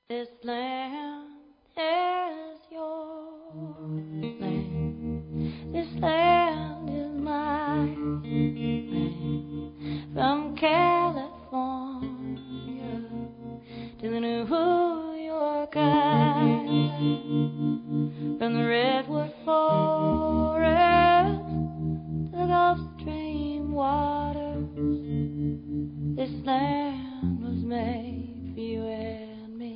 This land is your land. This land is my land. From California to the New York Island, from the redwood forest to the Gulf Stream waters, this land was made for you and me.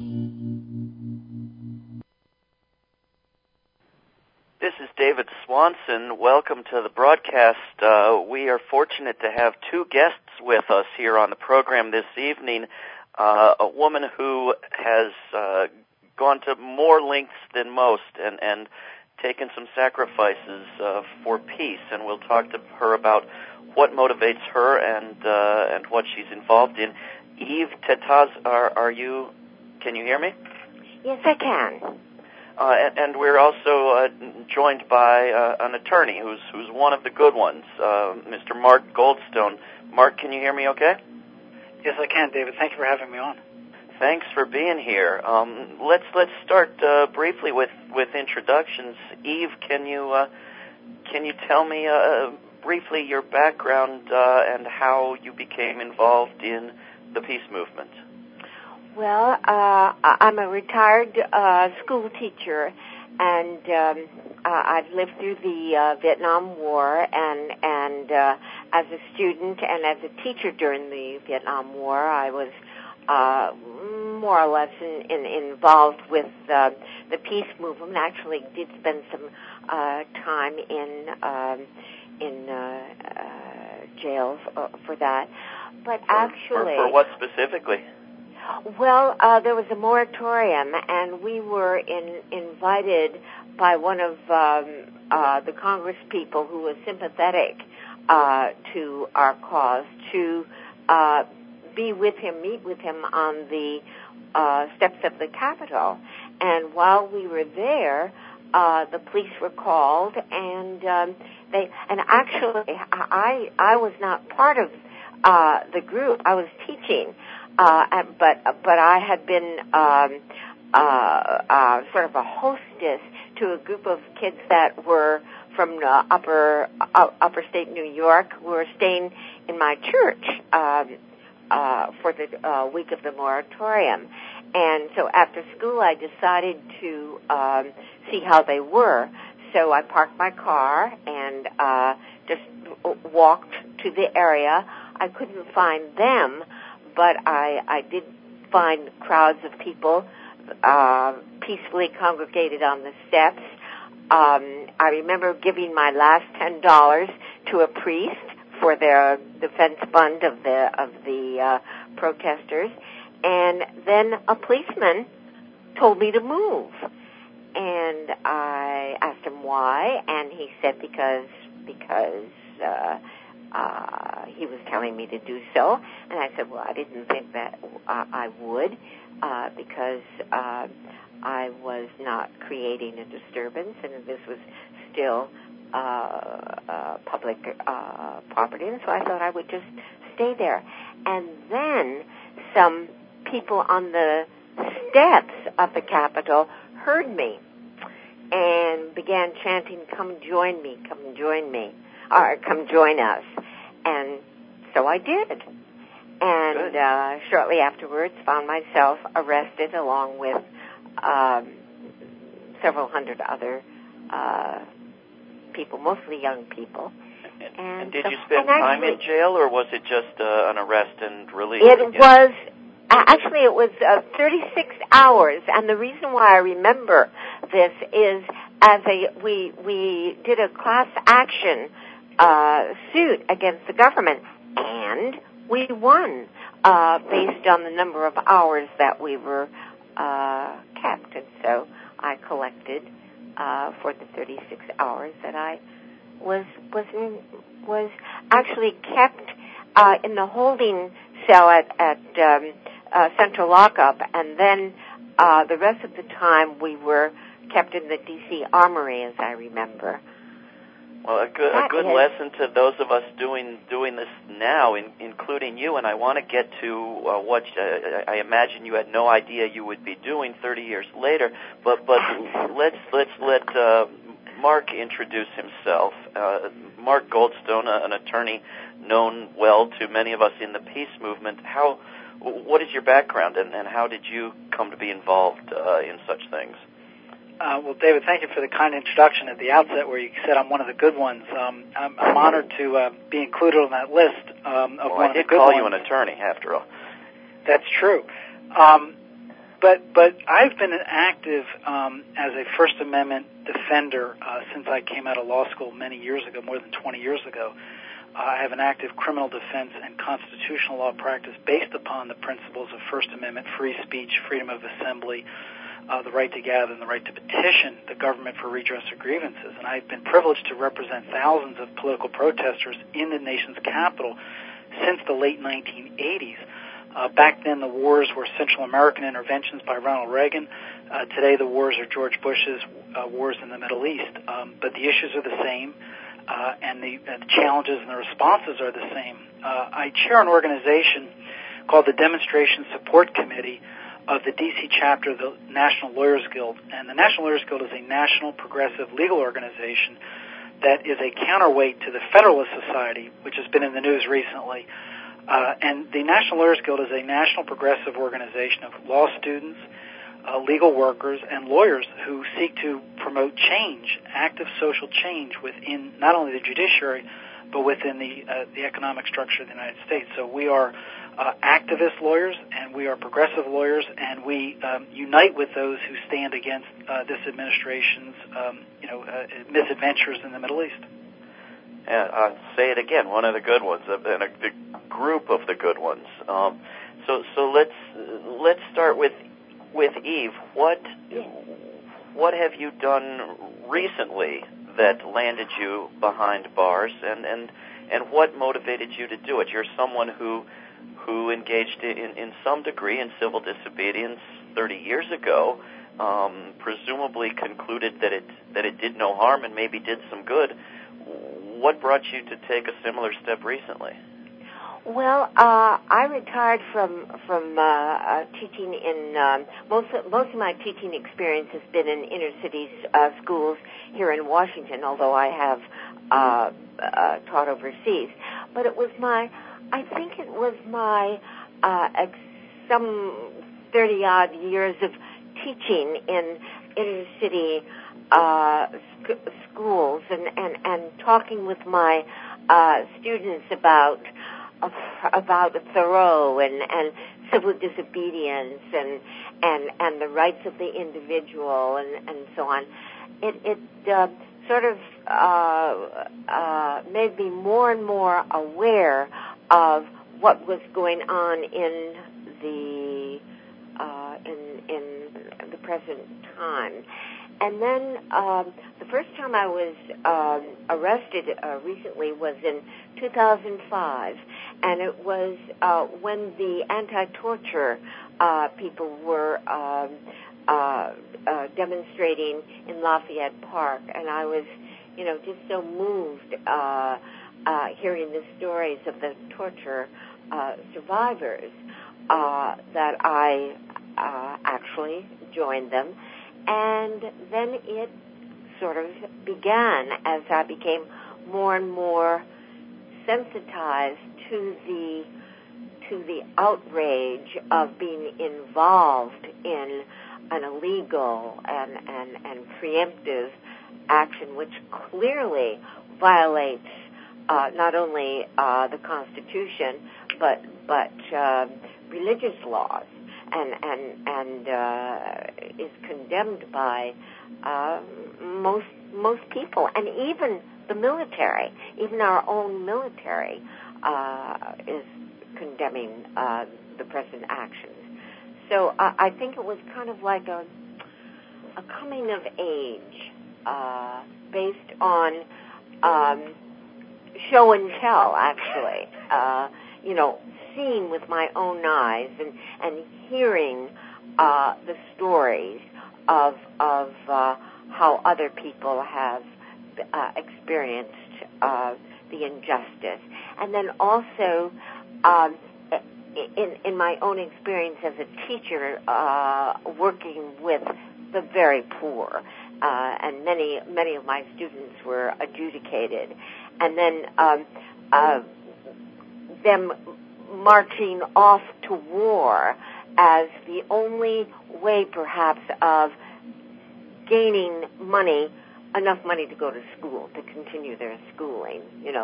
This is David Swanson. Welcome to the broadcast. We are fortunate to have two guests with us here on the program this evening. A woman who has gone to more lengths than most and taken some sacrifices for peace, and we'll talk to her about what motivates her and what she's involved in. Eve Tetaz, can you hear me? Yes, I can. And we're also joined by an attorney who's one of the good ones, Mr. Mark Goldstone. Mark, can you hear me okay? Yes, I can, David. Thank you for having me on. Thanks for being here. Let's start briefly with introductions. Eve, can you tell me briefly your background and how you became involved in the peace movement? Well, I'm a retired school teacher, and I've lived through the Vietnam War, and as a student and as a teacher during the Vietnam War, I was more or less involved with the peace movement. Actually, did spend some time in jail for that. But actually, for what specifically? Well, there was a moratorium, and we were invited by one of the Congress people who was sympathetic to our cause to be with him, meet with him on the steps of the Capitol. And while we were there, the police were called, and actually I was not part of the group. I was teaching. But I had been sort of a hostess to a group of kids that were from upper state New York who were staying in my church for the week of the moratorium. And so after school, I decided to see how they were. So I parked my car and just walked to the area. I couldn't find them, but I did find crowds of people peacefully congregated on the steps. I remember giving my last $10 to a priest for their defense fund of the protesters, and then a policeman told me to move, and I asked him why, and he said because he was telling me to do so, and I said, well, I didn't think that I would, because I was not creating a disturbance, and this was still public property, and so I thought I would just stay there. And then some people on the steps of the Capitol heard me and began chanting, "Come join me, come join me," or "Come join us." And so I did. And shortly afterwards found myself arrested along with several hundred other people, mostly young people. And did you spend time in jail, or was it just an arrest and release? It was, actually it was 36 hours, and the reason why I remember this is we did a class action suit against the government, and we won based on the number of hours that we were kept. And so I collected for the 36 hours that I was actually kept in the holding cell at Central Lockup, and then the rest of the time we were kept in the D.C. Armory, as I remember. Well, a good lesson to those of us doing this now, including you. And I want to get to what I imagine you had no idea you would be doing 30 years later. But let's let Mark introduce himself. Mark Goldstone, an attorney known well to many of us in the peace movement. What is your background, and how did you come to be involved in such things? Well, David, thank you for the kind introduction at the outset where you said I'm one of the good ones. I'm honored to be included on that list of one of the good ones. I did call you an attorney, after all. That's true. But I've been active as a First Amendment defender since I came out of law school many years ago, more than 20 years ago. I have an active criminal defense and constitutional law practice based upon the principles of First Amendment free speech, freedom of assembly, the right to gather, and the right to petition the government for redress of grievances. And I've been privileged to represent thousands of political protesters in the nation's capital since the late 1980s. Back then, the wars were Central American interventions by Ronald Reagan. Today, the wars are George Bush's wars in the Middle East. But the issues are the same, and the challenges and the responses are the same. I chair an organization called the Demonstration Support Committee of the D.C. chapter of the National Lawyers Guild. And the National Lawyers Guild is a national progressive legal organization that is a counterweight to the Federalist Society, which has been in the news recently. And the National Lawyers Guild is a national progressive organization of law students, legal workers, and lawyers who seek to promote change, active social change within not only the judiciary, but within the economic structure of the United States. So we are activist lawyers, and we are progressive lawyers, and we unite with those who stand against this administration's misadventures in the Middle East. Yeah, I'll say it again, one of the good ones, and a group of the good ones. So let's start with Eve. What have you done recently that landed you behind bars, and what motivated you to do it? You're someone who engaged in some degree in civil disobedience 30 years ago, presumably concluded that it did no harm and maybe did some good. What brought you to take a similar step recently? Well, I retired from teaching in most of my teaching experience has been in inner city schools here in Washington, although I have taught overseas. But it was I think it was my some 30-odd years of teaching in inner city schools and talking with my students about Thoreau and civil disobedience and the rights of the individual and so on. It sort of made me more and more aware of what was going on in the present time. And then the first time I was arrested recently was in 2005, and it was when the anti-torture people were demonstrating in Lafayette Park, and I was, just so moved hearing the stories of the torture survivors that I actually joined them. And then it sort of began as I became more and more sensitized to the outrage of being involved in an illegal and preemptive action, which clearly violates not only the Constitution but religious laws. And is condemned by most people, and even the military, even our own military, is condemning the present actions. So I think it was kind of like a coming of age based on show and tell, actually. Seeing with my own eyes and hearing the stories of how other people have experienced the injustice. And then also, in my own experience as a teacher, working with the very poor, and many of my students were adjudicated, and then them marching off to war as the only way, perhaps, of gaining money, enough money to go to school, to continue their schooling.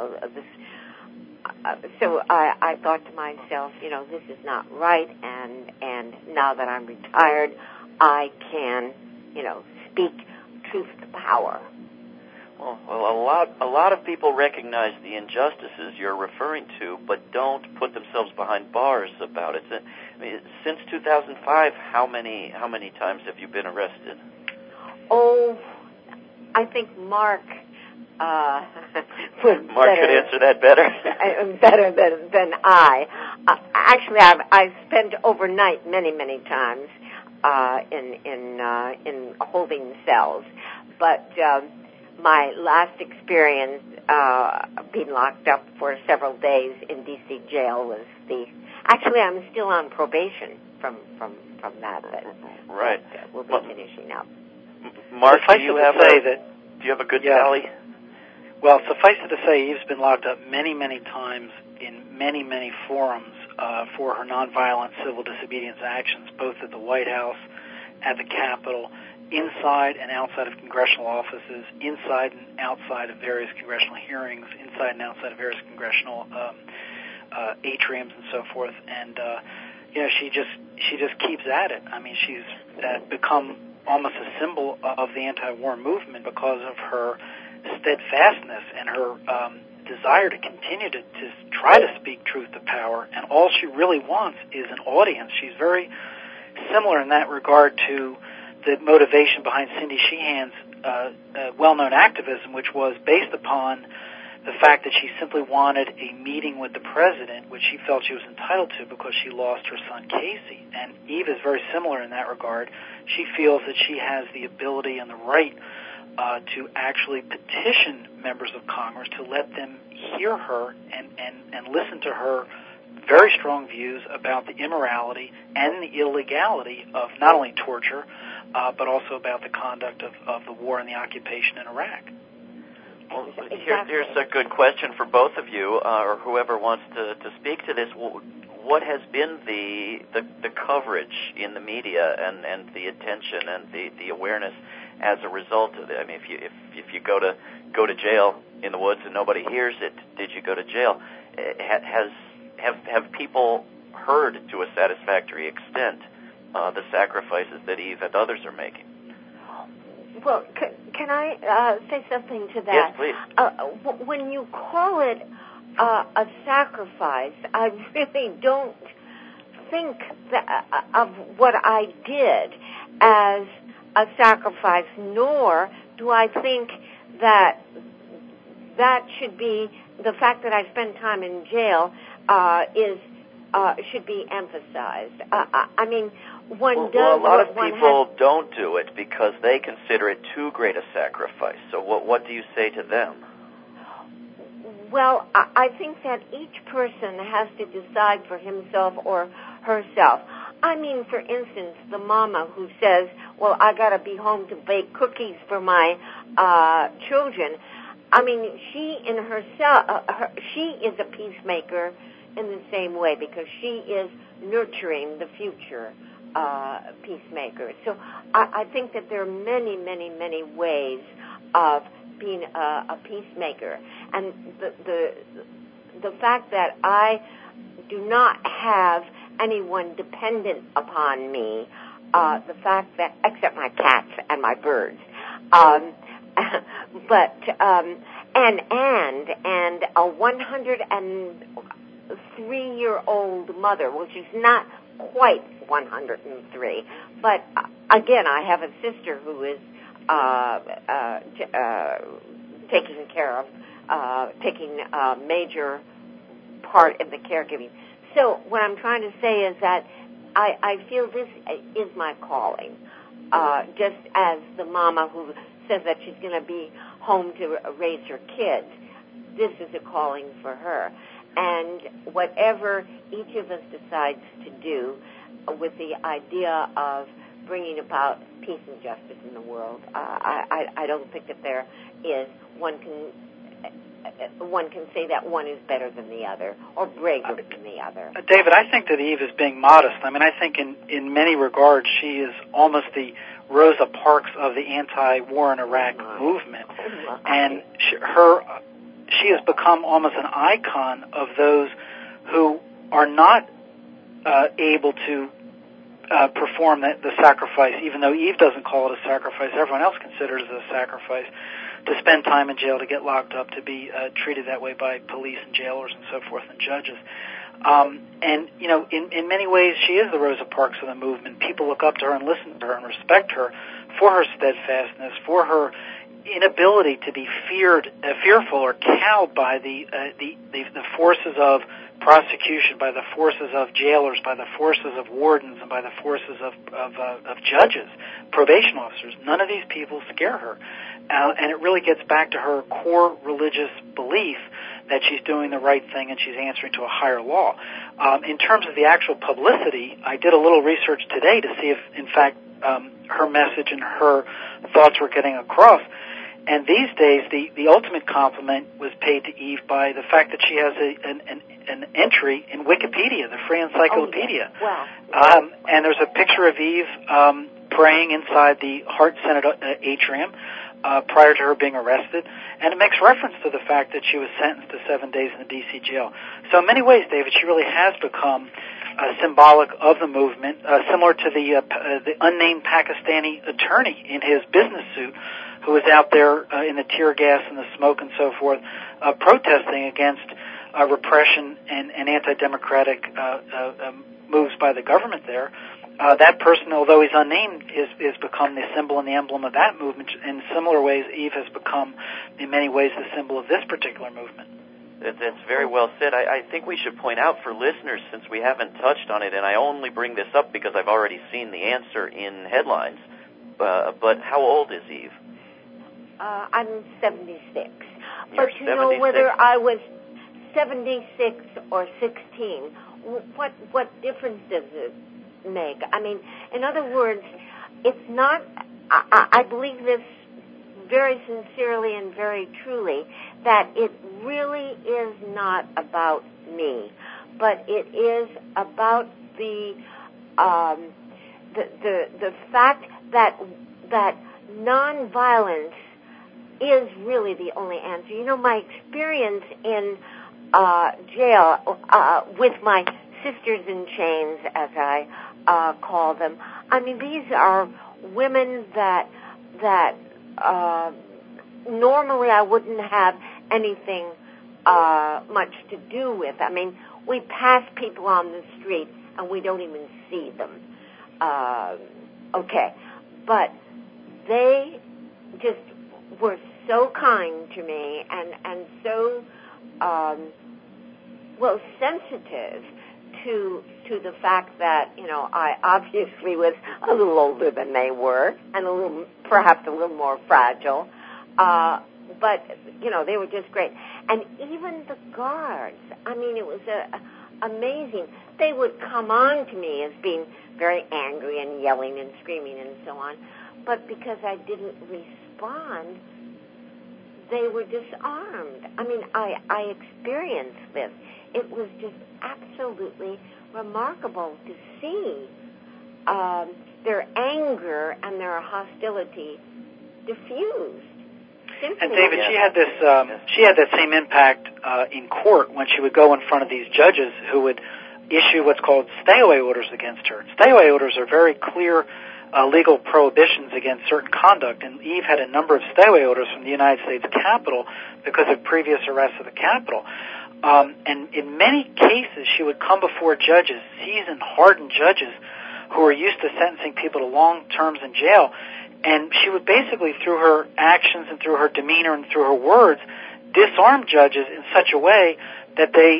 So I thought to myself, this is not right, and now that I'm retired, I can, speak truth to power. Well, a lot of people recognize the injustices you're referring to, but don't put themselves behind bars about it. I mean, since 2005, how many times have you been arrested? Oh, I think Mark could answer that better. Better than I. Actually, I've spent overnight many times in holding cells, but my last experience being locked up for several days in D.C. jail was actually I'm still on probation from that. Right. We'll be finishing up. Mark, do you have a good tally? Well, suffice it to say, Eve's been locked up many times in many forums for her nonviolent civil disobedience actions, both at the White House, at the Capitol, inside and outside of congressional offices, inside and outside of various congressional hearings, inside and outside of various congressional atriums and so forth. And she just keeps at it. I mean, she's become almost a symbol of the anti-war movement because of her steadfastness and her desire to continue to try to speak truth to power. And all she really wants is an audience. She's very similar in that regard to the motivation behind Cindy Sheehan's well-known activism, which was based upon the fact that she simply wanted a meeting with the president, which she felt she was entitled to because she lost her son Casey. And Eve is very similar in that regard. She feels that she has the ability and the right to actually petition members of Congress to let them hear her and listen to her very strong views about the immorality and the illegality of not only torture, but also about the conduct of the war and the occupation in Iraq. Well, here's a good question for both of you, or whoever wants to speak to this. What has been the coverage in the media and the attention and the awareness as a result of it? I mean, if you go to jail in the woods and nobody hears it, did you go to jail? Have people heard to a satisfactory extent the sacrifices that Eve and others are making? Well, can I say something to that? Yes, please. When you call it a sacrifice, I really don't think of what I did as a sacrifice, nor do I think that should be, the fact that I spend time in jail should be emphasized. I mean, one does. Well, a lot of people don't do it because they consider it too great a sacrifice. So what do you say to them? Well, I think that each person has to decide for himself or herself. I mean, for instance, the mama who says, well, I got to be home to bake cookies for my children. I mean, she in herself, she is a peacemaker in the same way because she is nurturing the future peacemakers. So I think that there are many ways of being a peacemaker. And the fact that I do not have anyone dependent upon me, the fact that, except my cats and my birds, but and a 103-year-old mother, which is not quite 103, but again, I have a sister who is taking a major part in the caregiving. So what I'm trying to say is that I feel this is my calling, just as the mama who says that she's going to be home to raise her kids. This is a calling for her. And whatever each of us decides to do with the idea of bringing about peace and justice in the world, I don't think that there is one can say that one is better than the other or braver than the other. David, I think that Eve is being modest. I mean, I think in many regards she is almost the Rosa Parks of the anti-war in Iraq movement. And she has become almost an icon of those who are not able to perform the sacrifice, even though Eve doesn't call it a sacrifice. Everyone else considers it a sacrifice to spend time in jail, to get locked up, to be treated that way by police and jailers and so forth and judges. And, you know, in many ways she is the Rosa Parks of the movement. People look up to her and listen to her and respect her for her steadfastness, for her inability to be fearful or cowed by the forces of prosecution, by the forces of jailers, by the forces of wardens, and by the forces of judges, probation officers. None of these people scare her. And it really gets back to her core religious belief that she's doing the right thing and she's answering to a higher law. In terms of the actual publicity, I did a little research today to see if, in fact, her message and her thoughts were getting across. And these days, the ultimate compliment was paid to Eve by the fact that she has an entry in Wikipedia, the free encyclopedia. Oh, yeah. Wow. And there's a picture of Eve praying inside the Hart Senate atrium prior to her being arrested. And it makes reference to the fact that she was sentenced to 7 days in the D.C. jail. So in many ways, David, she really has become symbolic of the movement, similar to the unnamed Pakistani attorney in his business suit who was out there in the tear gas and the smoke and so forth, protesting against repression and anti-democratic moves by the government there. That person, although he's unnamed, is become the symbol and the emblem of that movement. In similar ways, Eve has become, in many ways, the symbol of this particular movement. That's very well said. I think we should point out for listeners, since we haven't touched on it, and I only bring this up because I've already seen the answer in headlines, but how old is Eve? I'm 76. You're But you know, 76. whether I was 76 or 16, what difference does it make? I mean, in other words, it's not, I believe this very sincerely and very truly, that it really is not about me, but it is about the fact that nonviolence is really the only answer. You know, my experience in jail with my sisters in chains, as I call them, I mean, these are women that normally I wouldn't have anything much to do with. I mean, we pass people on the street and we don't even see them. Okay. But they just were so kind to me and so sensitive to the fact that, you know, I obviously was a little older than they were and perhaps a little more fragile. But, you know, they were just great. And even the guards, I mean, it was amazing. They would come on to me as being very angry and yelling and screaming and so on. But because I didn't respond, they were disarmed. I mean, I experienced this. It was just absolutely remarkable to see their anger and their hostility diffused. And David, she had that same impact in court when she would go in front of these judges who would issue what's called stay-away orders against her. Stay-away orders are very clear legal prohibitions against certain conduct, and Eve had a number of stay-away orders from the United States Capitol because of previous arrests of the Capitol. And in many cases, she would come before judges, seasoned, hardened judges, who were used to sentencing people to long terms in jail, and she would basically, through her actions and through her demeanor and through her words, disarm judges in such a way that they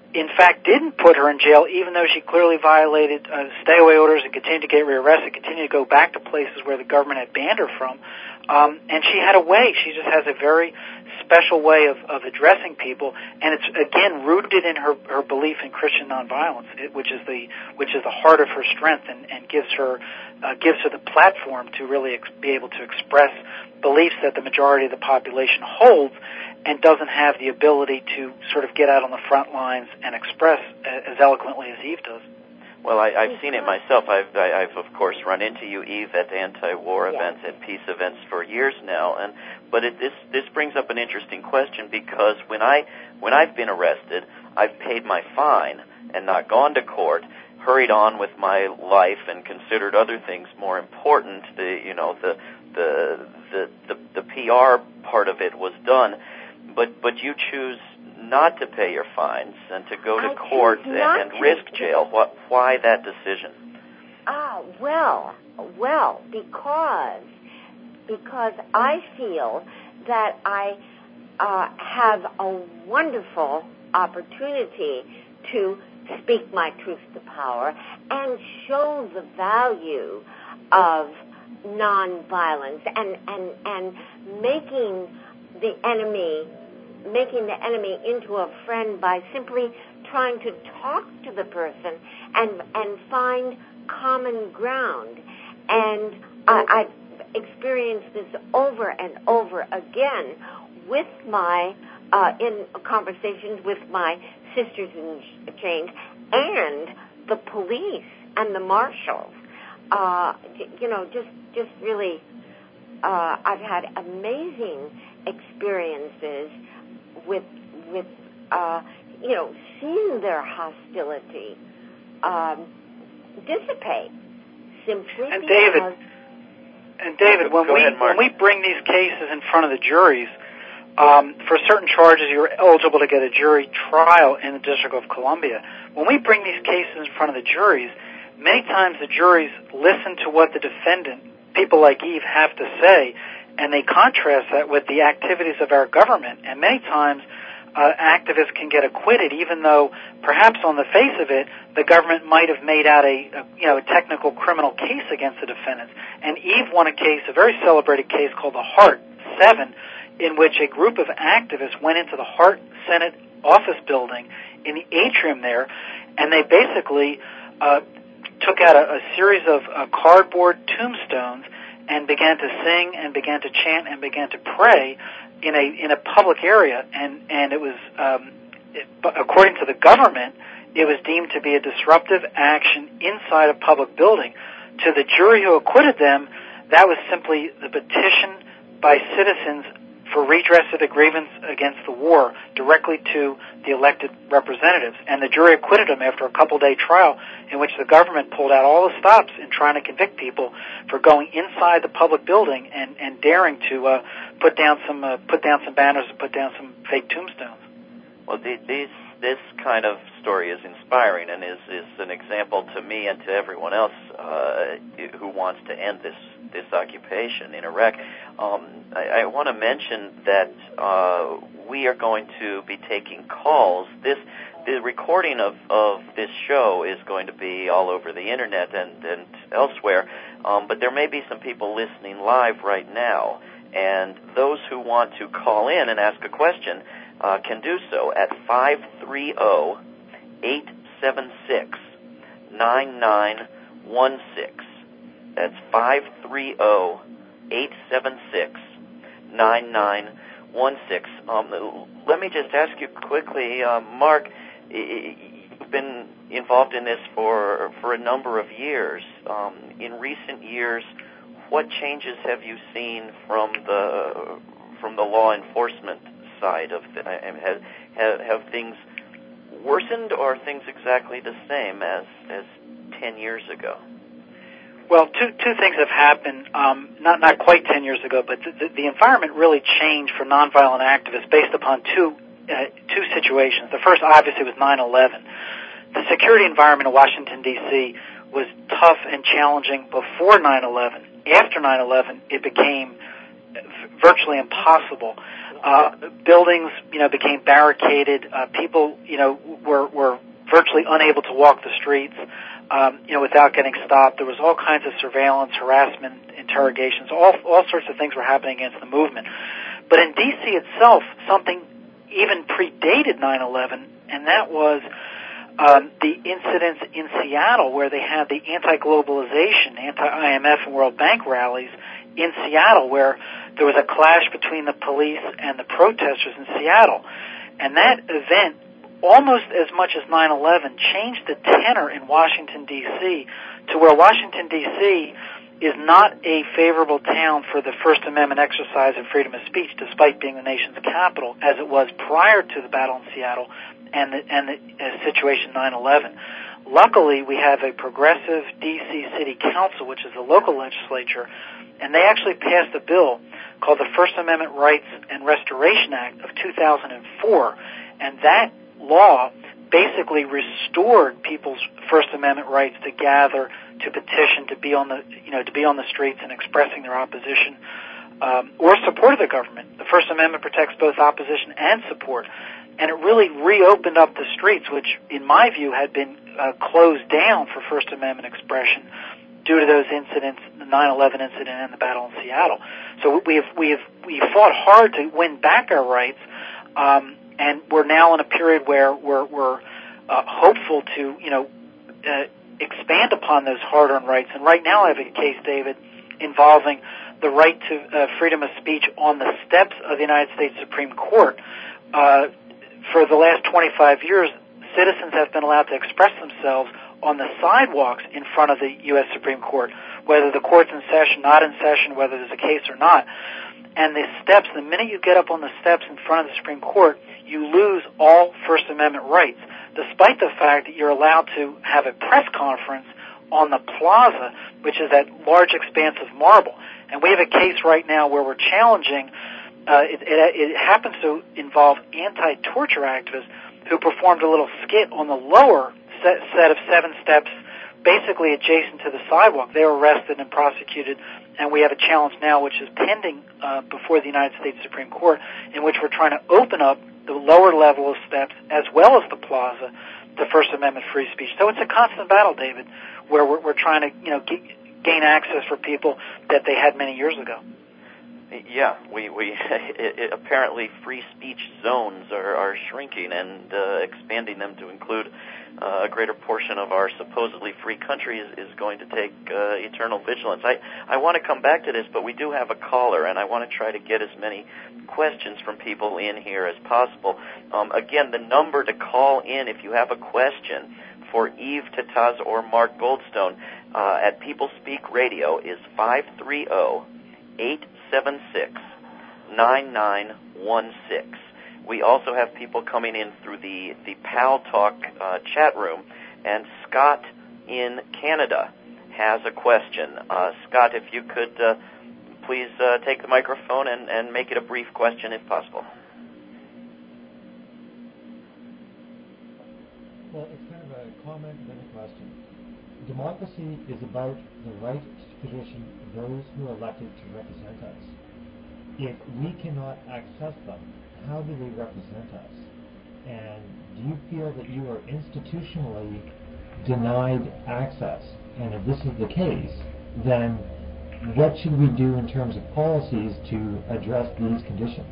in fact, didn't put her in jail, even though she clearly violated stay-away orders and continued to get rearrested, continued to go back to places where the government had banned her from. And she had a way. She just has a very special way of addressing people, and it's again rooted in her belief in Christian nonviolence, which is the heart of her strength, and gives her the platform to really be able to express beliefs that the majority of the population holds, and doesn't have the ability to sort of get out on the front lines and express as eloquently as Eve does. Well, I've seen it myself. I've of course run into you, Eve, at anti-war events and peace events for years now. But this brings up an interesting question, because when I've been arrested, I've paid my fine and not gone to court, hurried on with my life, and considered other things more important. The PR part of it was done, but you choose not to pay your fines and to go to court and risk jail. Why that decision? Well, because I feel that I have a wonderful opportunity to speak my truth to power and show the value of nonviolence and making the enemy into a friend by simply trying to talk to the person and find common ground. And I've experienced this over and over again with my in conversations with my Sisters in Change and the police and the marshals. Just really, I've had amazing experiences with seeing their hostility dissipate simply because. And David, when we bring these cases in front of the juries, for certain charges, you're eligible to get a jury trial in the District of Columbia. When we bring these cases in front of the juries, many times the juries listen to what the defendant, people like Eve, have to say, and they contrast that with the activities of our government. And many times, activists can get acquitted, even though perhaps on the face of it, the government might have made out a technical criminal case against the defendants. And Eve won a case, a very celebrated case called the Hart 7, in which a group of activists went into the Hart Senate office building in the atrium there, and they basically took out a series of cardboard tombstones and began to sing and began to chant and began to pray in a public area, and it was according to the government, it was deemed to be a disruptive action inside a public building. To the jury who acquitted them, that was simply the petition by citizens for redress of the grievance against the war directly to the elected representatives. And the jury acquitted them after a couple-day trial in which the government pulled out all the stops in trying to convict people for going inside the public building and daring to put down some banners and put down some fake tombstones. Well, this kind of story is inspiring and is an example to me and to everyone else who wants to end this occupation in Iraq. I want to mention that we are going to be taking calls. The recording of this show is going to be all over the internet and elsewhere, but there may be some people listening live right now, and those who want to call in and ask a question can do so at 530-876-9916. That's 530-876-9916. Let me just ask you quickly, Mark, you've been involved in this for a number of years. In recent years, what changes have you seen from the law enforcement side of it? Have things worsened, or are things exactly the same as 10 years ago? Well, two things have happened, not quite 10 years ago, but the environment really changed for nonviolent activists based upon two situations. The first, obviously, was 9/11. The security environment in Washington, D.C. was tough and challenging before 9/11. After 9/11, it became virtually impossible. Buildings, became barricaded. People, were virtually unable to walk the streets, without getting stopped. There was all kinds of surveillance, harassment, interrogations, all sorts of things were happening against the movement. But in D.C. itself, something even predated 9/11, and that was the incidents in Seattle where they had the anti-globalization, anti-IMF and World Bank rallies in Seattle, where there was a clash between the police and the protesters in Seattle. And that event, almost as much as 9/11, changed the tenor in Washington, D.C. to where Washington, D.C. is not a favorable town for the First Amendment exercise of freedom of speech, despite being the nation's capital, as it was prior to the battle in Seattle and the situation 9/11. Luckily, we have a progressive D.C. City Council, which is the local legislature, and they actually passed a bill called the First Amendment Rights and Restoration Act of 2004, and that law basically restored people's First Amendment rights to gather, to petition, to be on the streets and expressing their opposition or support of the government. The First Amendment protects both opposition and support, and it really reopened up the streets, which, in my view, had been closed down for First Amendment expression due to those incidents, the 9/11 incident and the battle in Seattle. So we fought hard to win back our rights, and we're now in a period where we're hopeful to expand upon those hard-earned rights. And right now I have a case, David, involving the right to freedom of speech on the steps of the United States Supreme Court. For the last 25 years, citizens have been allowed to express themselves on the sidewalks in front of the U.S. Supreme Court, whether the court's in session, not in session, whether there's a case or not. And the steps, the minute you get up on the steps in front of the Supreme Court, you lose all First Amendment rights, despite the fact that you're allowed to have a press conference on the plaza, which is that large expanse of marble. And we have a case right now where we're challenging, it happens to involve anti-torture activists who performed a little skit on the lower set of 7 steps, basically adjacent to the sidewalk. They were arrested and prosecuted, and we have a challenge now which is pending before the United States Supreme Court, in which we're trying to open up the lower level of steps as well as the plaza to First Amendment free speech. So it's a constant battle, David, where we're trying to gain access for people that they had many years ago. Yeah, we apparently free speech zones are shrinking and expanding them to include a greater portion of our supposedly free country is going to take eternal vigilance. I want to come back to this, but we do have a caller, and I want to try to get as many questions from people in here as possible. Again, the number to call in if you have a question for Eve Tataz or Mark Goldstone at People Speak Radio is 530-876-9916. We also have people coming in through the Pal Talk chat room, and Scott in Canada has a question. Scott, if you could please take the microphone and make it a brief question if possible. Well, it's kind of a comment and then a question. Democracy is about the right to petition those who are elected to represent us. If we cannot access them, how do they represent us? And do you feel that you are institutionally denied access? And if this is the case, then what should we do in terms of policies to address these conditions?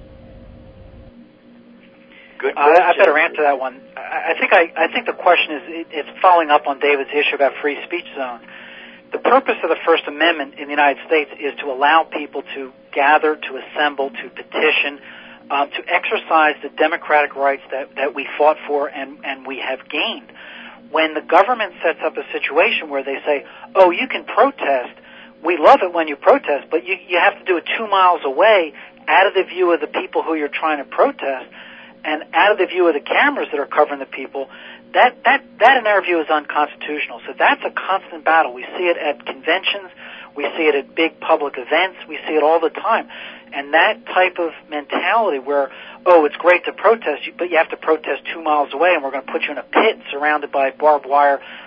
Good question. I better answer that one. I think the question is it's following up on David's issue about free speech zones. The purpose of the First Amendment in the United States is to allow people to gather, to assemble, to petition, to exercise the democratic rights that we fought for and we have gained. When the government sets up a situation where they say, oh, you can protest, we love it when you protest, but you have to do it 2 miles away, out of the view of the people who you're trying to protest, and out of the view of the cameras that are covering the people, that in our view is unconstitutional. So that's a constant battle. We see it at conventions, we see it at big public events, we see it all the time. And that type of mentality where, oh, it's great to protest, but you have to protest 2 miles away and we're going to put you in a pit surrounded by barbed wire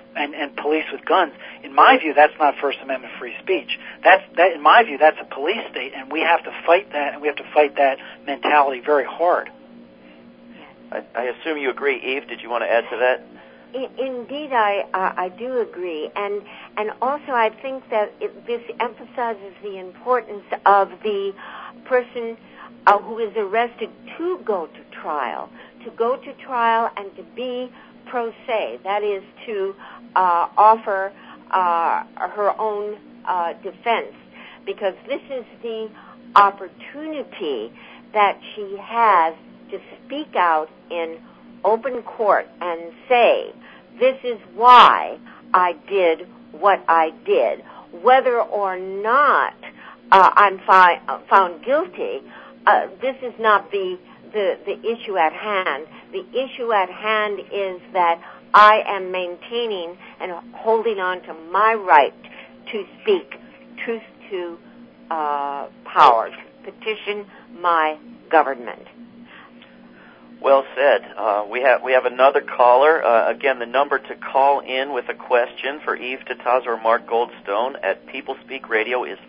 and police with guns. In my view, that's not First Amendment free speech. That in my view, that's a police state, and we have to fight that, and we have to fight that mentality very hard. I assume you agree. Eve, did you want to add to that? Indeed, I do agree, and also I think that this emphasizes the importance of the person who is arrested to go to trial and to be pro se. That is to offer her own defense, because this is the opportunity that she has to speak out in open court and say, this is why I did what I did. Whether or not I'm found guilty, this is not the issue at hand. The issue at hand is that I am maintaining and holding on to my right to speak truth to power, to petition my government. Well said. We have another caller. Again, the number to call in with a question for Eve Tataz or Mark Goldstone at People Speak Radio is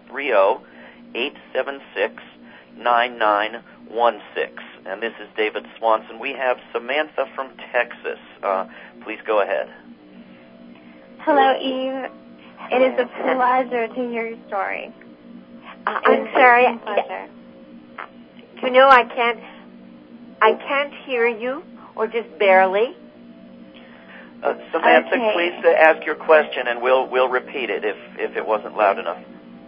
530-876-9916. And this is David Swanson. We have Samantha from Texas. Please go ahead. Hello, Eve. It is a pleasure to hear your story. I'm sorry. You know, I can't hear you, or just barely. Samantha, okay. Please ask your question, and we'll repeat it if it wasn't loud enough.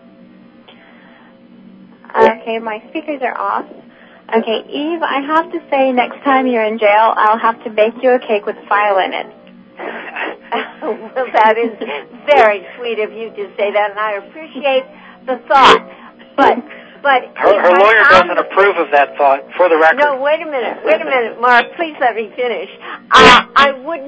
Okay, my speakers are off. Okay, Eve, I have to say, next time you're in jail, I'll have to bake you a cake with file in it. Well, that is very sweet of you to say that, and I appreciate the thought. But her lawyer doesn't approve of that thought, for the record. No, wait a minute, Mark. Please let me finish. I would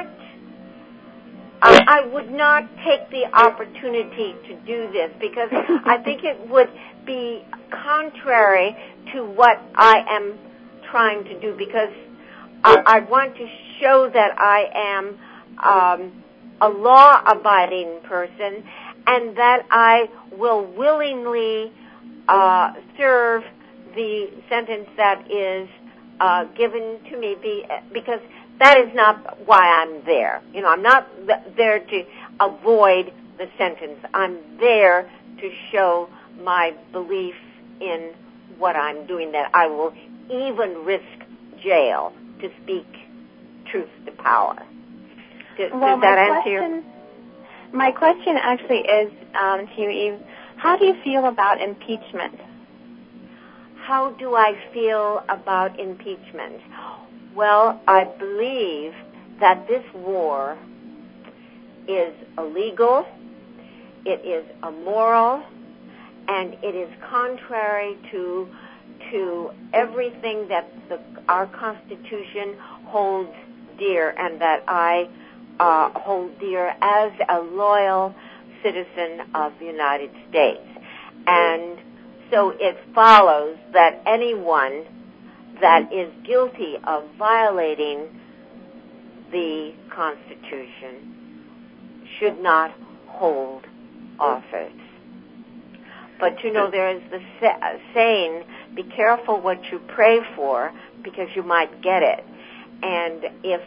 not take the opportunity to do this, because I think it would be contrary to what I am trying to do, because I want to show that I am a law-abiding person, and that I will willingly serve the sentence that is given to me, because that is not why I'm there. You know, I'm not there to avoid the sentence. I'm there to show my belief in what I'm doing, that I will even risk jail to speak truth to power. Does that answer your... My question actually is to you, Eve. How do you feel about impeachment? How do I feel about impeachment? Well, I believe that this war is illegal, it is immoral, and it is contrary to everything that our Constitution holds dear, and that I hold dear as a loyal citizen of the United States. And so it follows that anyone that is guilty of violating the Constitution should not hold office. But you know, there is the saying, be careful what you pray for, because you might get it. And if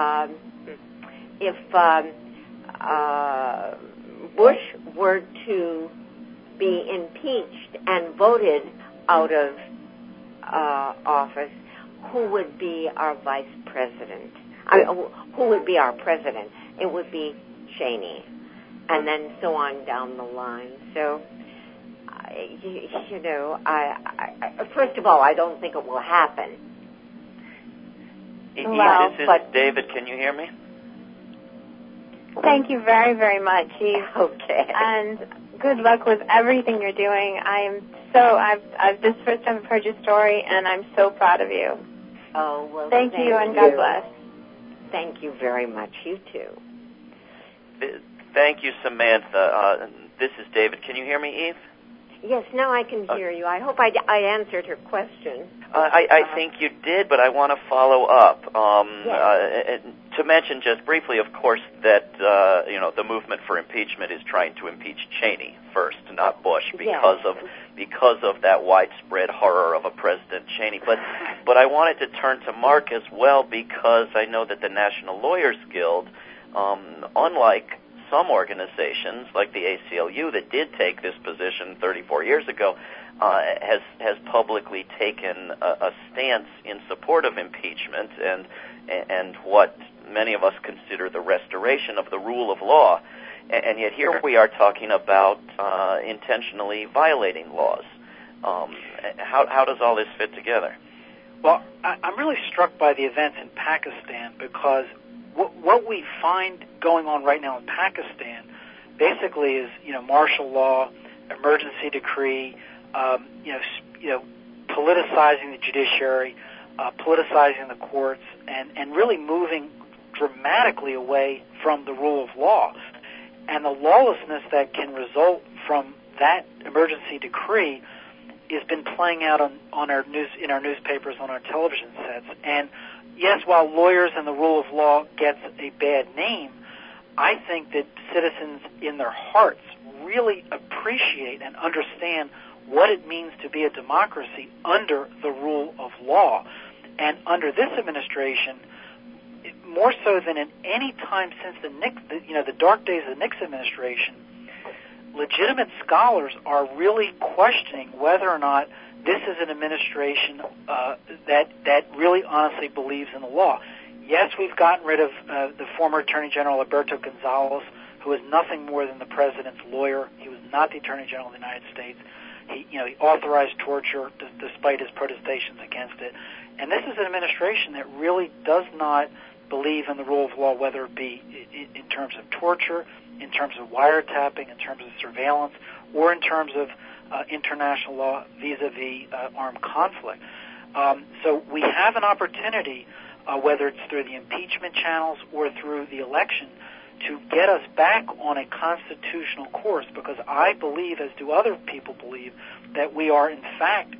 Bush were to be impeached and voted out of office, who would be our vice president? Who would be our president? It would be Cheney, and then so on down the line. So, you know, I first of all, I don't think it will happen. Well, this is David. Can you hear me? Thank you very, very much, Eve. Okay. And good luck with everything you're doing. I've this first time I've heard your story, and I'm so proud of you. Oh, well, thank you, and God bless. Thank you very much. You too. Thank you, Samantha. This is David. Can you hear me, Eve? Yes, now I can hear you. I hope I answered her question. I think you did, but I want to follow up. Yes. To to mention just briefly, of course, that the movement for impeachment is trying to impeach Cheney first, not Bush, because of that widespread horror of a President Cheney. But I wanted to turn to Mark as well, because I know that the National Lawyers Guild, unlike some organizations like the ACLU that did take this position 34 years ago, has publicly taken a stance in support of impeachment and what many of us consider the restoration of the rule of law. And yet here we are talking about intentionally violating laws. How does all this fit together? Well, I'm really struck by the events in Pakistan, because what we find going on right now in Pakistan basically is, martial law, emergency decree, politicizing the judiciary, politicizing the courts, and really moving dramatically away from the rule of law. And the lawlessness that can result from that emergency decree has been playing out in our newspapers, on our television sets. And yes, while lawyers and the rule of law gets a bad name, I think that citizens in their hearts really appreciate and understand what it means to be a democracy under the rule of law. And under this administration, more so than in any time since the dark days of the Nixon administration, legitimate scholars are really questioning whether or not this is an administration that really honestly believes in the law. Yes, we've gotten rid of the former Attorney General Alberto Gonzales, who is nothing more than the president's lawyer. He was not the Attorney General of the United States. He authorized torture despite his protestations against it. And this is an administration that really does not believe in the rule of law, whether it be in terms of torture, in terms of wiretapping, in terms of surveillance, or in terms of international law vis-a-vis armed conflict. So we have an opportunity, whether it's through the impeachment channels or through the election, to get us back on a constitutional course, because I believe, as do other people believe, that we are in fact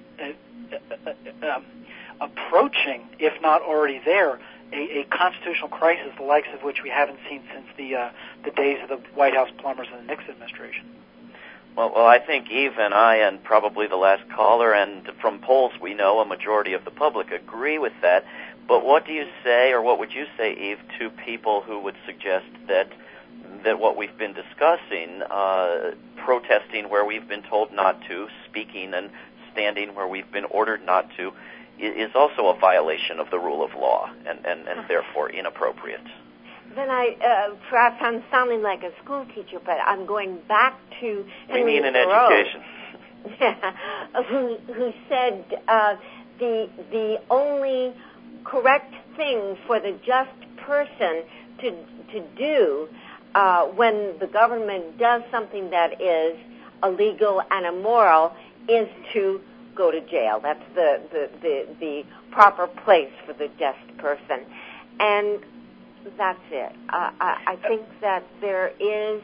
approaching, if not already there, a constitutional crisis, the likes of which we haven't seen since the days of the White House plumbers and the Nixon administration. Well, I think Eve and I, and probably the last caller, and from polls we know a majority of the public agree with that. But what do you say, or what would you say, Eve, to people who would suggest that what we've been discussing, protesting where we've been told not to, speaking and standing where we've been ordered not to, is also a violation of the rule of law and therefore inappropriate? Then perhaps I'm sounding like a school teacher, but I'm going back to Henry We mean in Thoreau, education. who said the only correct thing for the just person to do when the government does something that is illegal and immoral is to go to jail. That's the proper place for the just person. And that's it. I think that there is,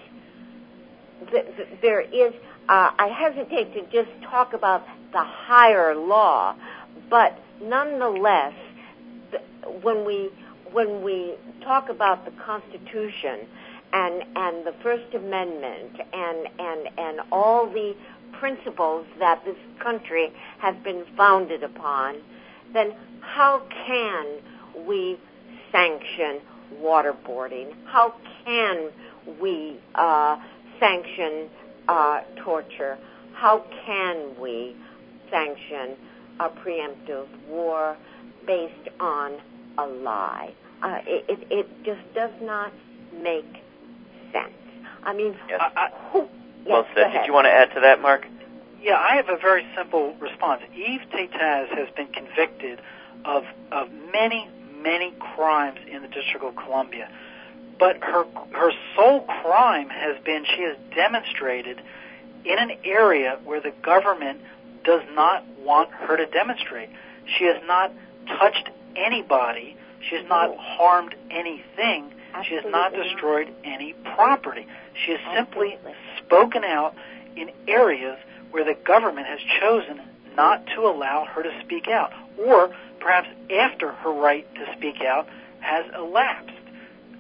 I hesitate to just talk about the higher law, but nonetheless, when we talk about the Constitution and the First Amendment and all the principles that this country has been founded upon, then how can we sanction waterboarding? How can we sanction torture? How can we sanction a preemptive war based on a lie? It just does not make sense. I mean, yes. Yes, well said. Did you want to add to that, Mark? Yeah, I have a very simple response. Eve Tataz has been convicted of many crimes in the District of Columbia, but her sole crime has been she has demonstrated in an area where the government does not want her to demonstrate. She has not touched anybody. She has not harmed anything. She has not destroyed any property. She has simply spoken out in areas where the government has chosen not to allow her to speak out, or perhaps after her right to speak out has elapsed.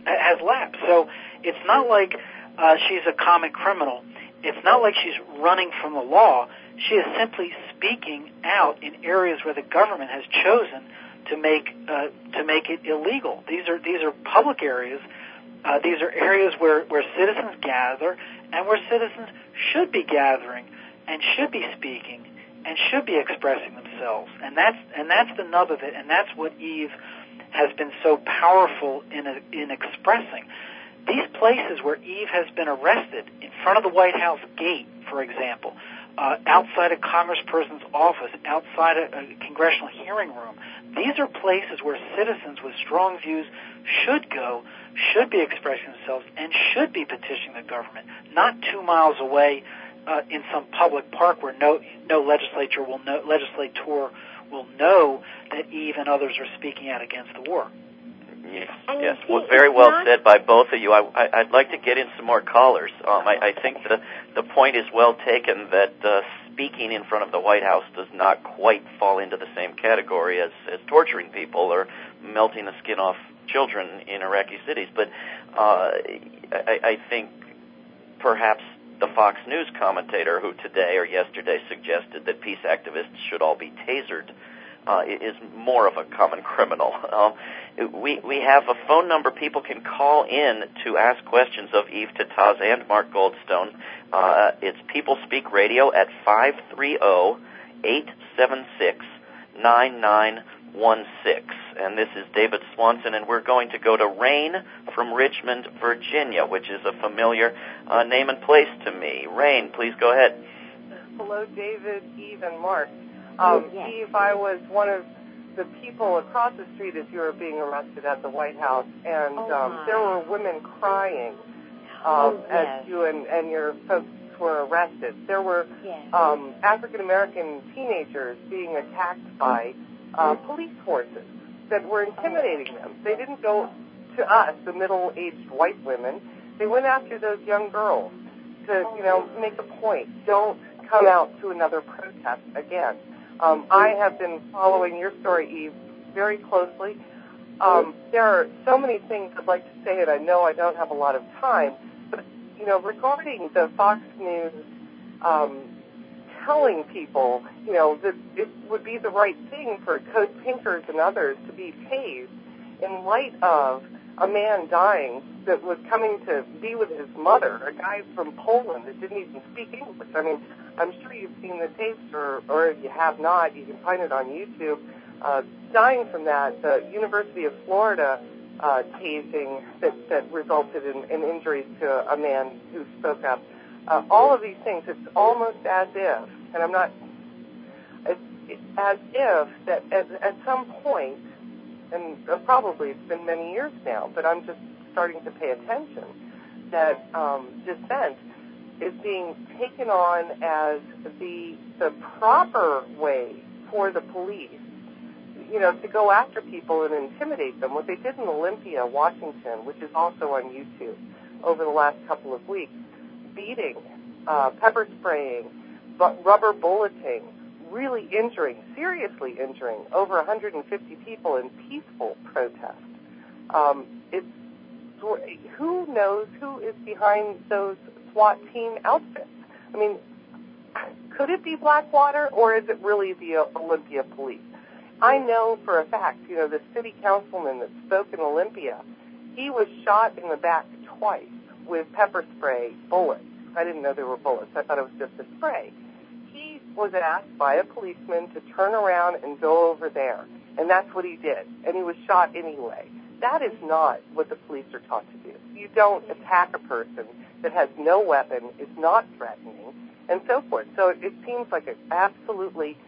has lapsed. So it's not like she's a common criminal. It's not like she's running from the law. She is simply speaking out in areas where the government has chosen to make it illegal. These are public areas. These are areas where citizens gather and where citizens should be gathering and should be speaking and should be expressing themselves. And that's the nub of it. And that's what Eve has been so powerful in expressing. These places where Eve has been arrested, in front of the White House gate, for example, outside a congressperson's office, outside a congressional hearing room, these are places where citizens with strong views should go, should be expressing themselves, and should be petitioning the government, not 2 miles away in some public park where no legislator will know that Eve and others are speaking out against the war. Yes. Well, very well said by both of you. I'd like to get in some more callers. I think the point is well taken that speaking in front of the White House does not quite fall into the same category as torturing people or melting the skin off children in Iraqi cities. But I think perhaps the Fox News commentator who today or yesterday suggested that peace activists should all be tasered is more of a common criminal. We have a phone number people can call in to ask questions of Eve Tataz and Mark Goldstone. It's People Speak Radio at 530-876-9916. And this is David Swanson, and we're going to go to Rain from Richmond, Virginia, which is a familiar name and place to me. Rain, please go ahead. Hello, David, Eve, and Mark. Eve, I was one of the people across the street as you were being arrested at the White House, and there were women crying as you and your folks were arrested. There were African-American teenagers being attacked by police forces that were intimidating them. They didn't go to us, the middle-aged white women. They went after those young girls to, make a point. Don't come out to another protest again. I have been following your story, Eve, very closely. There are so many things I'd like to say, and I know I don't have a lot of time, but, regarding the Fox News telling people, that it would be the right thing for Code Pinkers and others to be tased in light of a man dying that was coming to be with his mother, a guy from Poland that didn't even speak English. I mean, I'm sure you've seen the tapes, or if you have not, you can find it on YouTube. Dying from that, the University of Florida tasing that resulted in injuries to a man who spoke up. All of these things, it's almost as if, and I'm not, as if that at some point, and probably it's been many years now, but I'm just starting to pay attention, that dissent is being taken on as the proper way for the police, to go after people and intimidate them. What they did in Olympia, Washington, which is also on YouTube, over the last couple of weeks, beating, pepper spraying, rubber bulleting, really seriously injuring over 150 people in peaceful protest. Who knows who is behind those SWAT team outfits? I mean, could it be Blackwater, or is it really the Olympia police? I know for a fact, the city councilman that spoke in Olympia, he was shot in the back twice with pepper spray bullets. I didn't know there were bullets. I thought it was just a spray. He was asked by a policeman to turn around and go over there, and that's what he did, and he was shot anyway. That is not what the police are taught to do. You don't attack a person that has no weapon, is not threatening, and so forth. So it seems like absolutely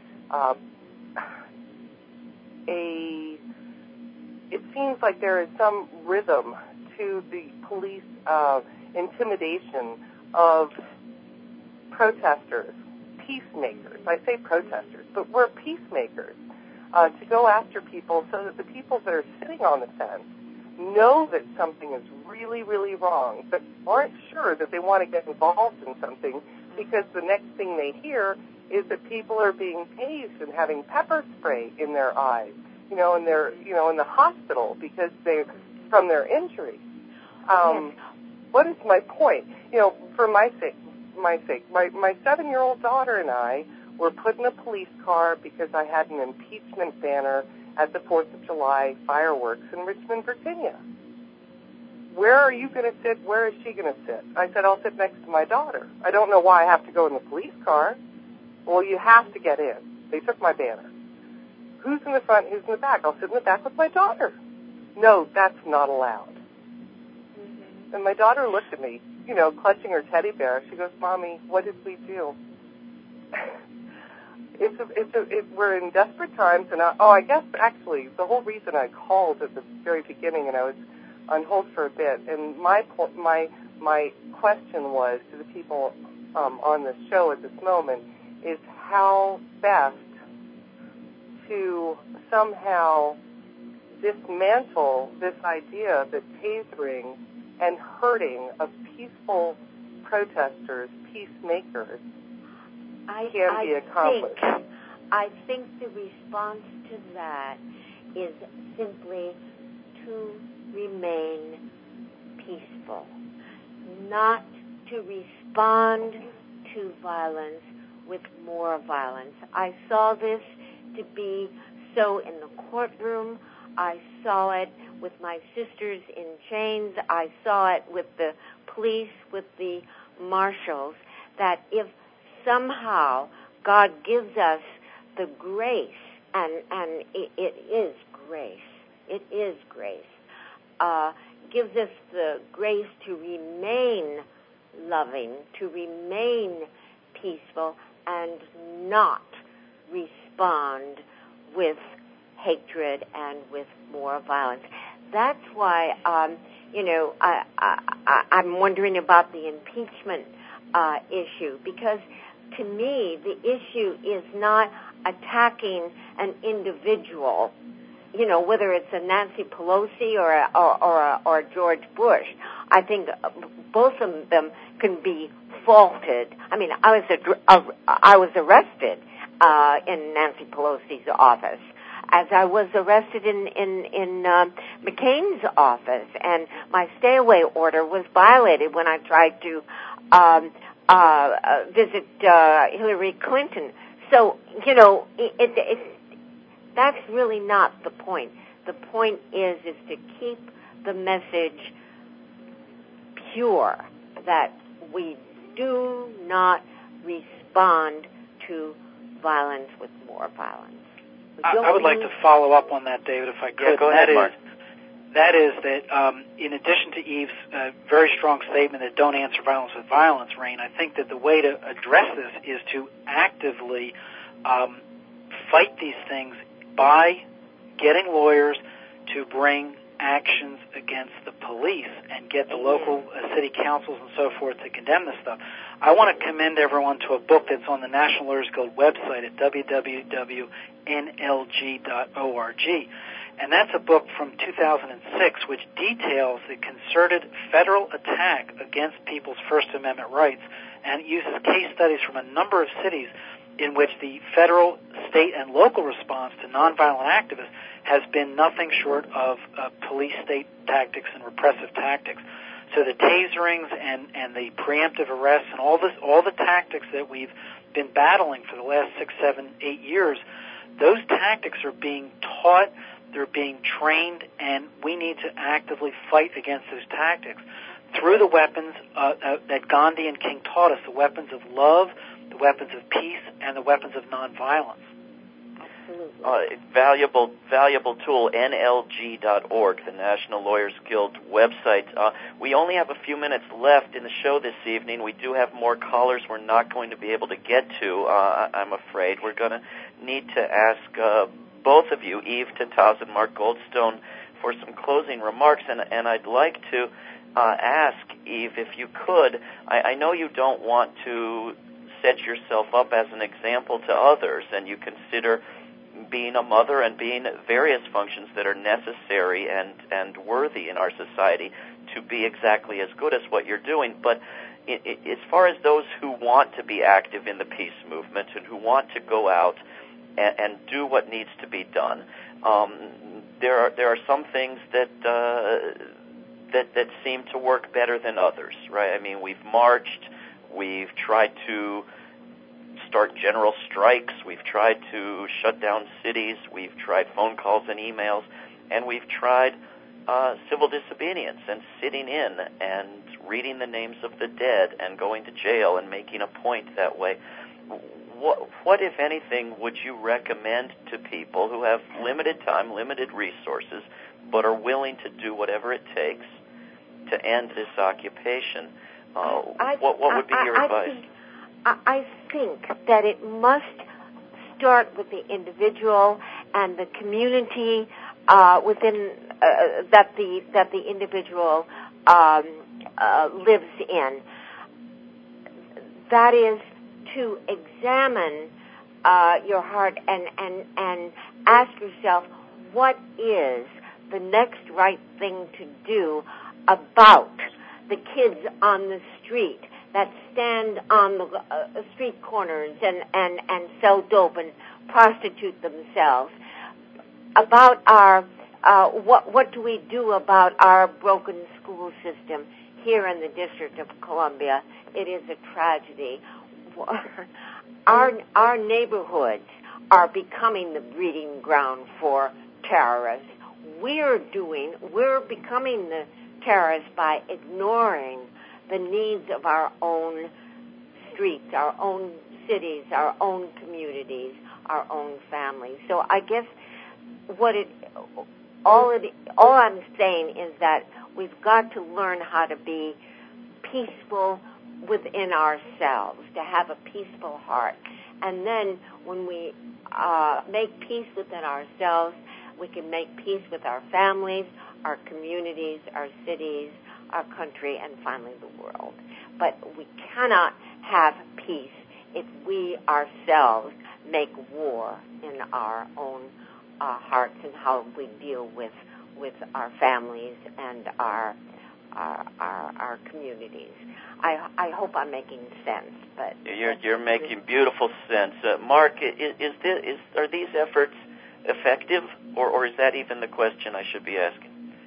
it seems like there is some rhythm to the police intimidation of protesters, peacemakers. I say protesters, but we're peacemakers, to go after people so that the people that are sitting on the fence know that something is really, really wrong, but aren't sure that they want to get involved in something, because the next thing they hear is that people are being tased and having pepper spray in their eyes, and they're, in the hospital because from their injury. What is my point? For my sake, my 7-year-old daughter and I were put in a police car because I had an impeachment banner at the 4th of July fireworks in Richmond, Virginia. Where are you going to sit? Where is she going to sit? I said, I'll sit next to my daughter. I don't know why I have to go in the police car. Well, you have to get in. They took my banner. Who's in the front? Who's in the back? I'll sit in the back with my daughter. No, that's not allowed. Mm-hmm. And my daughter looked at me, clutching her teddy bear. She goes, Mommy, what did we do? We're in desperate times, and I guess actually the whole reason I called at the very beginning, and I was on hold for a bit, and my question was to the people on the show at this moment is how best to somehow dismantle this idea that tasering and hurting of peaceful protesters, peacemakers, can be accomplished. I think the response to that is simply to remain peaceful, not to respond to violence with more violence. I saw this to be so in the courtroom. I saw it with my sisters in chains. I saw it with the police, with the marshals, that if somehow God gives us the grace, and it is grace, gives us the grace to remain loving, to remain peaceful, and not respond with hatred and with more violence. That's why, I'm wondering about the impeachment issue, because to me, the issue is not attacking an individual, whether it's a Nancy Pelosi or a George Bush. I think both of them can be faulted. I mean, I was arrested in Nancy Pelosi's office, as I was arrested in McCain's office, and my stay-away order was violated when I tried to visit Hillary Clinton. So, that's really not the point. The point is to keep the message pure, that we do not respond to violence with more violence. I would like to follow up on that, David, if I could. Yeah, go ahead, Mark. That is that in addition to Eve's very strong statement that don't answer violence with violence, Rain, I think that the way to address this is to actively fight these things by getting lawyers to bring actions against the police and get the local city councils and so forth to condemn this stuff. I want to commend everyone to a book that's on the National Lawyers Guild website at www.nlg.org. And that's a book from 2006 which details the concerted federal attack against people's First Amendment rights, and it uses case studies from a number of cities in which the federal, state, and local response to nonviolent activists has been nothing short of police-state tactics and repressive tactics. So the taserings and the preemptive arrests and all the tactics that we've been battling for the last 6, 7, 8 years, those tactics are being taught, they're being trained, and we need to actively fight against those tactics through the weapons that Gandhi and King taught us, the weapons of love, the weapons of peace, and the weapons of nonviolence. Valuable tool, NLG.org, the National Lawyers Guild website. We only have a few minutes left in the show this evening. We do have more callers we're not going to be able to get to, I'm afraid. We're going to need to ask both of you, Eve Tintaz and Mark Goldstone, for some closing remarks. And I'd like to ask, Eve, if you could, I know you don't want to set yourself up as an example to others, and you consider being a mother and being various functions that are necessary and worthy in our society to be exactly as good as what you're doing. But as far as those who want to be active in the peace movement and who want to go out and do what needs to be done, there are some things that that seem to work better than others, right? I mean, we've marched, we've tried to start general strikes, we've tried to shut down cities, we've tried phone calls and emails, and we've tried civil disobedience and sitting in and reading the names of the dead and going to jail and making a point that way. What, if anything, would you recommend to people who have limited time, limited resources, but are willing to do whatever it takes to end this occupation? What would be your advice? I think that it must start with the individual and the community within that the individual lives in. That is to examine your heart and ask yourself, what is the next right thing to do about the kids on the street that stand on the street corners and sell dope and prostitute themselves? About our what do we do about our broken school system here in the District of Columbia? It is a tragedy. Our neighborhoods are becoming the breeding ground for terrorists. We're becoming the terrorists by ignoring the needs of our own streets, our own cities, our own communities, our own families. So I guess all I'm saying is that we've got to learn how to be peaceful within ourselves, to have a peaceful heart. And then when we make peace within ourselves, we can make peace with our families, our communities, our cities, our country, and finally the world. But we cannot have peace if we ourselves make war in our own hearts and how we deal with our families and our communities. I hope I'm making sense, but you're making beautiful sense. Mark, are these efforts effective, or is that even the question I should be asking?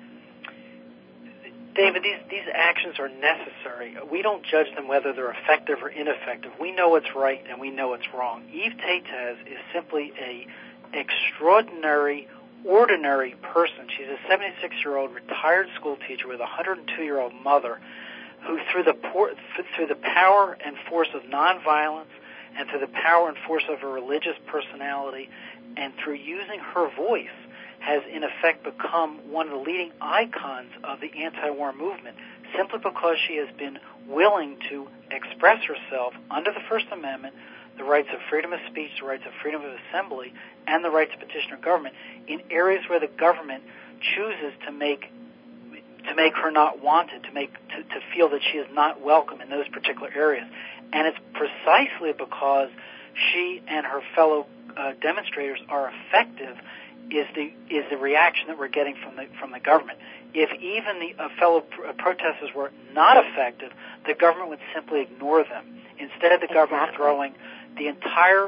David, these actions are necessary. We don't judge them whether they're effective or ineffective. We know what's right and we know what's wrong. Eve Tatez is simply a extraordinary, ordinary person. She's a 76-year-old retired school teacher with a 102-year-old mother who, through the power and force of nonviolence and through the power and force of her religious personality and through using her voice, has in effect become one of the leading icons of the anti-war movement, simply because she has been willing to express herself under the First Amendment, the rights of freedom of speech, the rights of freedom of assembly, and the right to petition her government in areas where the government chooses to make her not wanted, to feel that she is not welcome in those particular areas. And it's precisely because she and her fellow demonstrators are effective is the reaction that we're getting from the government. If even the fellow protesters were not effective, the government would simply ignore them. Instead, the government throwing the entire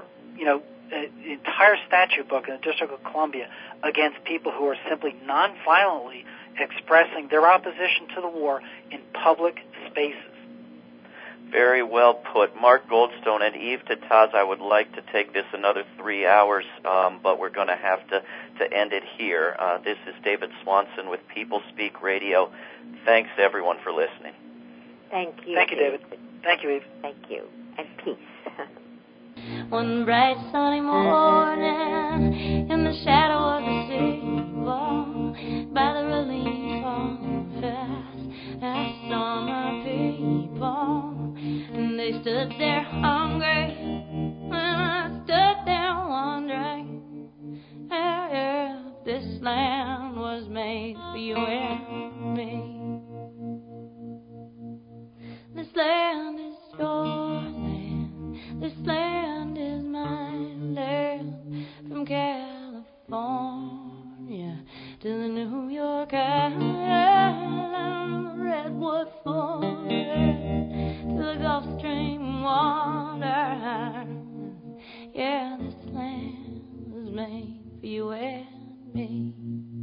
statute book in the District of Columbia against people who are simply nonviolently expressing their opposition to the war in public spaces. Very well put. Mark Goldstone and Eve Tatez, I would like to take this another 3 hours, but we're going to have to end it here. This is David Swanson with People Speak Radio. Thanks, everyone, for listening. Thank you. Thank you, David. Thank you, Eve. Thank you. And peace. One bright sunny morning, in the shadow of the steeple, by the relief office, I saw my people. And they stood there hungry, and I stood there wondering if this land was made for you and me. This land is your land, this land is my land, from California to the New York Island, the Redwood Forest, to the Gulf Stream water. Yeah, this land was made for you and me.